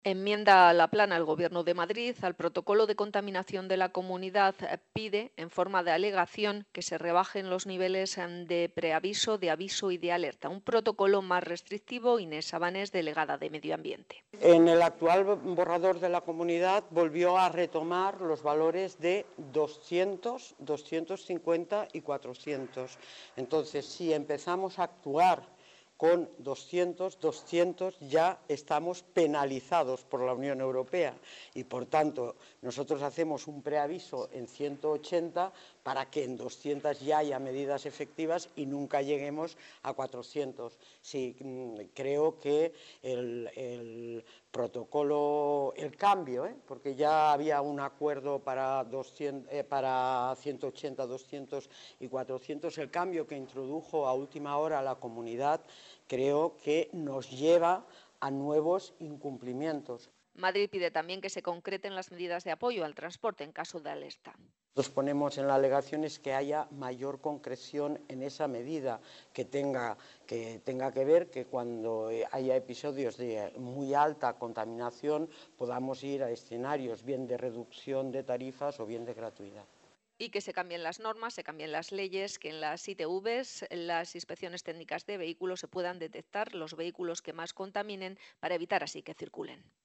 Enmienda a la plana el Gobierno de Madrid al protocolo de contaminación de la comunidad. Pide, en forma de alegación, que se rebajen los niveles de preaviso, de aviso y de alerta. Un protocolo más restrictivo. Inés Sabanés, delegada de Medio Ambiente. En el actual borrador de la comunidad volvió a retomar los valores de 200, 250 y 400. Entonces, si empezamos a actuar con 200, ya estamos penalizados por la Unión Europea y, por tanto, nosotros hacemos un preaviso en 180 para que en 200 ya haya medidas efectivas y nunca lleguemos a 400. Sí, creo que el protocolo, el cambio, porque ya había un acuerdo para 180, 200 y 400, el cambio que introdujo a última hora la comunidad creo que nos lleva a nuevos incumplimientos. Madrid pide también que se concreten las medidas de apoyo al transporte en caso de alerta. Nos ponemos en la alegación es que haya mayor concreción en esa medida, que tenga que ver que cuando haya episodios de muy alta contaminación podamos ir a escenarios bien de reducción de tarifas o bien de gratuidad. Y que se cambien las normas, se cambien las leyes, que en las ITVs, en las inspecciones técnicas de vehículos, se puedan detectar los vehículos que más contaminen para evitar así que circulen.